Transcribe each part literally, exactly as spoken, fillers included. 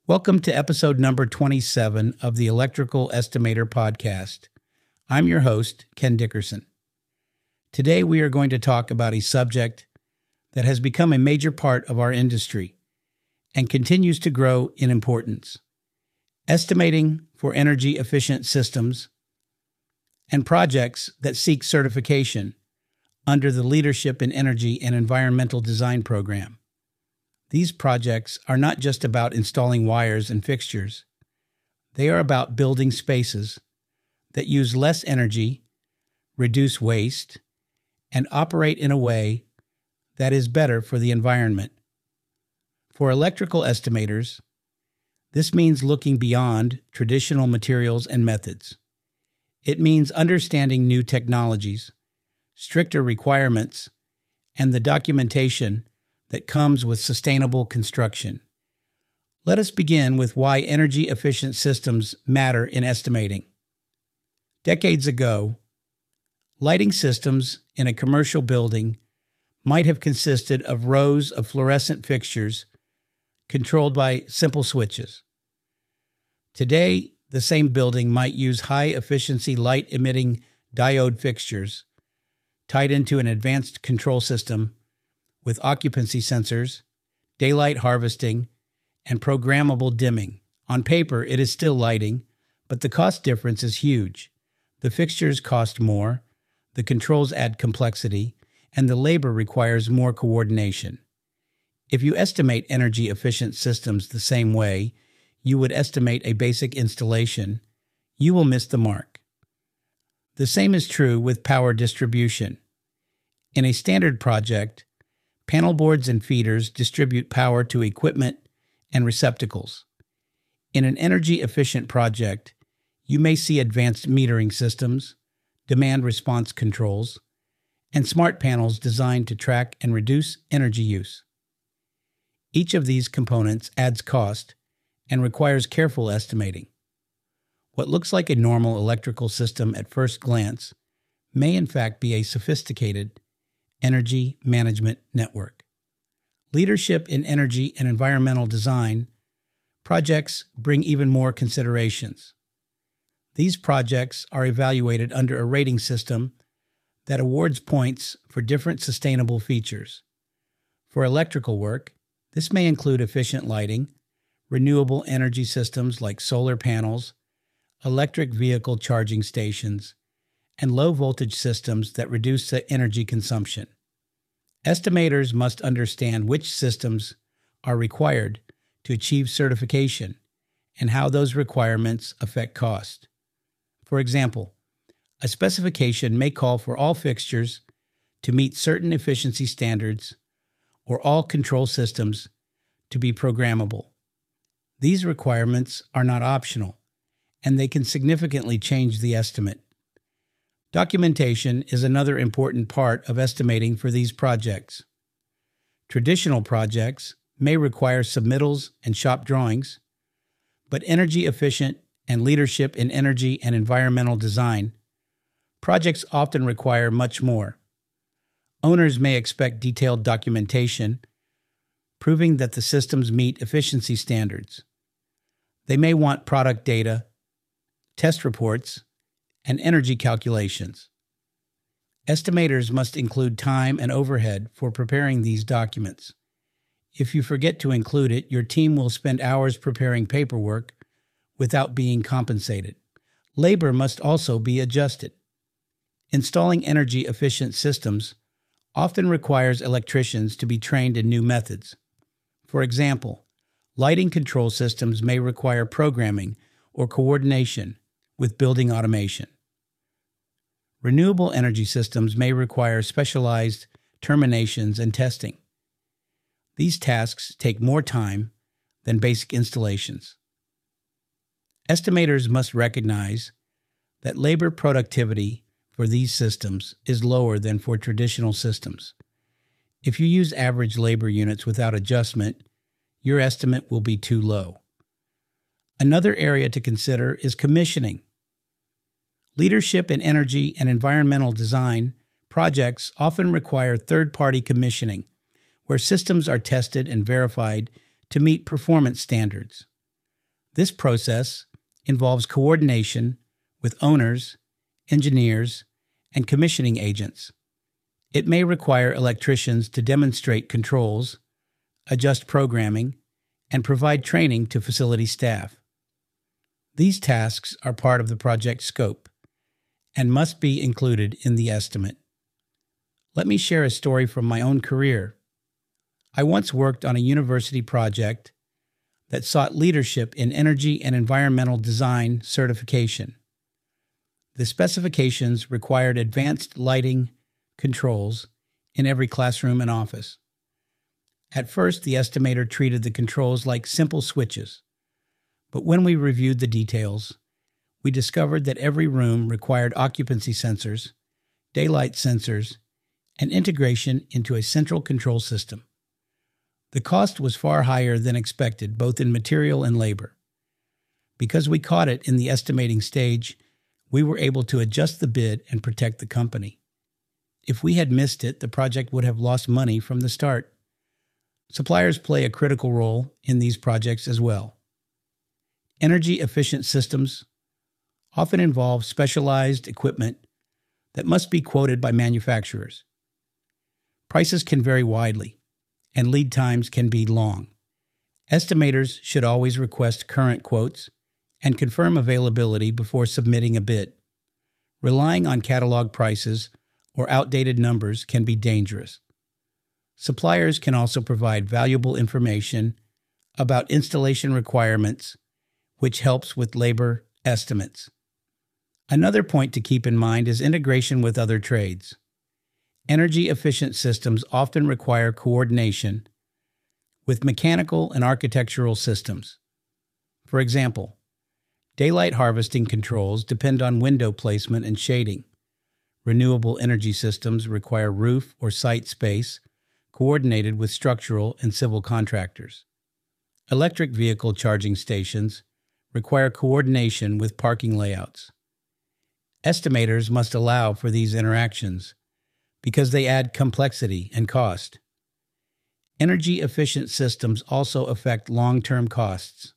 Welcome to episode number twenty-seven of the Electrical Estimator Podcast. I'm your host, Ken Dickerson. Today we are going to talk about a subject that has become a major part of our industry and continues to grow in importance: estimating for energy-efficient systems and projects that seek certification under the Leadership in Energy and Environmental Design program. These projects are not just about installing wires and fixtures. They are about building spaces that use less energy, reduce waste, and operate in a way that is better for the environment. For electrical estimators, this means looking beyond traditional materials and methods. It means understanding new technologies, stricter requirements, and the documentation that comes with sustainable construction. Let us begin with why energy-efficient systems matter in estimating. Decades ago, lighting systems in a commercial building might have consisted of rows of fluorescent fixtures controlled by simple switches. Today, the same building might use high-efficiency light-emitting diode fixtures tied into an advanced control system with occupancy sensors, daylight harvesting, and programmable dimming. On paper, it is still lighting, but the cost difference is huge. The fixtures cost more, the controls add complexity, and the labor requires more coordination. If you estimate energy-efficient systems the same way you would estimate a basic installation, you will miss the mark. The same is true with power distribution. In a standard project, panel boards and feeders distribute power to equipment and receptacles. In an energy-efficient project, you may see advanced metering systems, demand response controls, and smart panels designed to track and reduce energy use. Each of these components adds cost and requires careful estimating. What looks like a normal electrical system at first glance may in fact be a sophisticated energy management network. Leadership in Energy and Environmental Design projects bring even more considerations. These projects are evaluated under a rating system that awards points for different sustainable features. For electrical work, this may include efficient lighting, renewable energy systems like solar panels, electric vehicle charging stations, and low-voltage systems that reduce the energy consumption. Estimators must understand which systems are required to achieve certification and how those requirements affect cost. For example, a specification may call for all fixtures to meet certain efficiency standards or all control systems to be programmable. These requirements are not optional, and they can significantly change the estimate. Documentation is another important part of estimating for these projects. Traditional projects may require submittals and shop drawings, but energy-efficient and leadership in energy and environmental design projects often require much more. Owners may expect detailed documentation proving that the systems meet efficiency standards. They may want product data, test reports, and energy calculations. Estimators must include time and overhead for preparing these documents. If you forget to include it, your team will spend hours preparing paperwork without being compensated. Labor must also be adjusted. Installing energy-efficient systems often requires electricians to be trained in new methods. For example, lighting control systems may require programming or coordination with building automation. Renewable energy systems may require specialized terminations and testing. These tasks take more time than basic installations. Estimators must recognize that labor productivity for these systems is lower than for traditional systems. If you use average labor units without adjustment, your estimate will be too low. Another area to consider is commissioning. Leadership in energy and environmental design projects often require third-party commissioning, where systems are tested and verified to meet performance standards. This process involves coordination with owners, engineers, and commissioning agents. It may require electricians to demonstrate controls, adjust programming, and provide training to facility staff. These tasks are part of the project scope and must be included in the estimate. Let me share a story from my own career. I once worked on a university project that sought leadership in energy and environmental design certification. The specifications required advanced lighting controls in every classroom and office. At first, the estimator treated the controls like simple switches, but when we reviewed the details, we discovered that every room required occupancy sensors, daylight sensors, and integration into a central control system. The cost was far higher than expected, both in material and labor. Because we caught it in the estimating stage, we were able to adjust the bid and protect the company. If we had missed it, the project would have lost money from the start. Suppliers play a critical role in these projects as well. Energy-efficient systems often involve specialized equipment that must be quoted by manufacturers. Prices can vary widely, and lead times can be long. Estimators should always request current quotes and confirm availability before submitting a bid. Relying on catalog prices or outdated numbers can be dangerous. Suppliers can also provide valuable information about installation requirements, which helps with labor estimates. Another point to keep in mind is integration with other trades. Energy-efficient systems often require coordination with mechanical and architectural systems. For example, daylight harvesting controls depend on window placement and shading. Renewable energy systems require roof or site space coordinated with structural and civil contractors. Electric vehicle charging stations require coordination with parking layouts. Estimators must allow for these interactions because they add complexity and cost. Energy-efficient systems also affect long-term costs.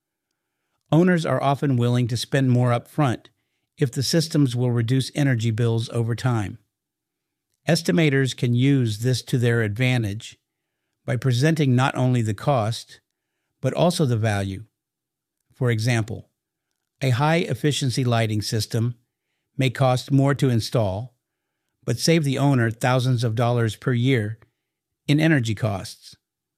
Owners are often willing to spend more upfront if the systems will reduce energy bills over time. Estimators can use this to their advantage by presenting not only the cost, but also the value. For example, a high-efficiency lighting system may cost more to install, but save the owner thousands of dollars per year in energy costs.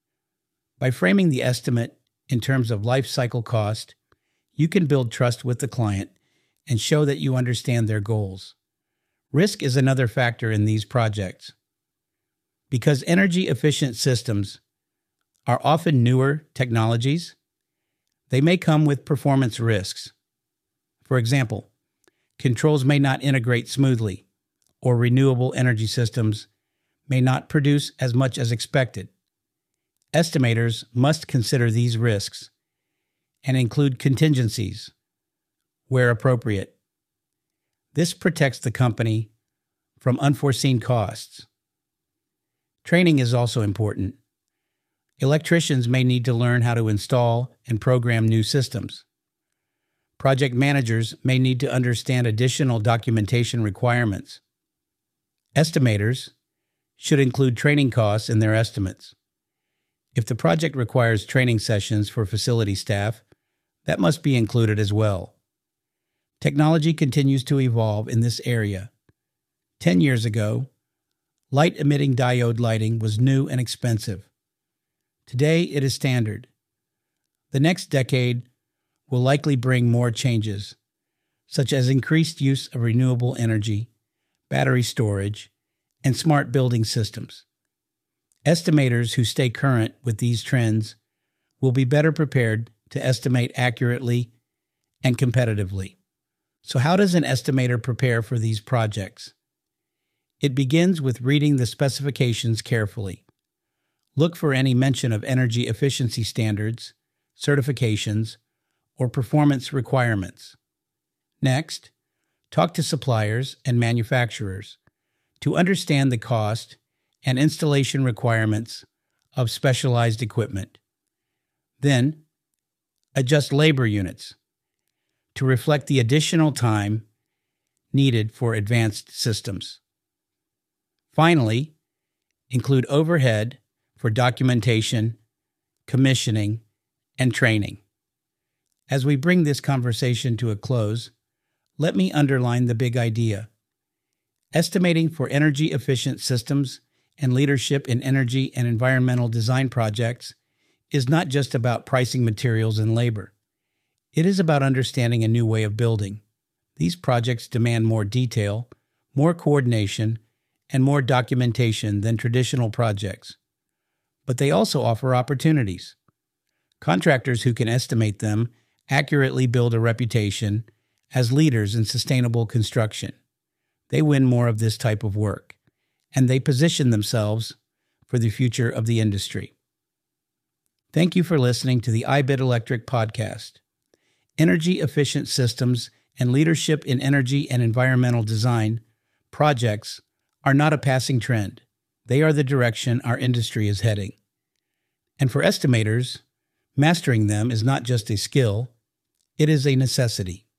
By framing the estimate in terms of life cycle cost, you can build trust with the client and show that you understand their goals. Risk is another factor in these projects. Because energy-efficient systems are often newer technologies, they may come with performance risks. For example, controls may not integrate smoothly, or renewable energy systems may not produce as much as expected. Estimators must consider these risks and include contingencies where appropriate. This protects the company from unforeseen costs. Training is also important. Electricians may need to learn how to install and program new systems. Project managers may need to understand additional documentation requirements. Estimators should include training costs in their estimates. If the project requires training sessions for facility staff, that must be included as well. Technology continues to evolve in this area. Ten years ago, light-emitting diode lighting was new and expensive. Today, it is standard. The next decade will likely bring more changes, such as increased use of renewable energy, battery storage, and smart building systems. Estimators who stay current with these trends will be better prepared to estimate accurately and competitively. So how does an estimator prepare for these projects? It begins with reading the specifications carefully. Look for any mention of energy efficiency standards, certifications, or performance requirements. Next, talk to suppliers and manufacturers to understand the cost and installation requirements of specialized equipment. Then, adjust labor units to reflect the additional time needed for advanced systems. Finally, include overhead for documentation, commissioning, and training. As we bring this conversation to a close, let me underline the big idea. Estimating for energy-efficient systems and leadership in energy and environmental design projects is not just about pricing materials and labor. It is about understanding a new way of building. These projects demand more detail, more coordination, and more documentation than traditional projects. But they also offer opportunities. Contractors who can estimate them accurately build a reputation as leaders in sustainable construction. They win more of this type of work, and they position themselves for the future of the industry. Thank you for listening to the iBit Electric podcast. Energy-efficient systems and leadership in energy and environmental design projects are not a passing trend. They are the direction our industry is heading. And for estimators, mastering them is not just a skill, it is a necessity.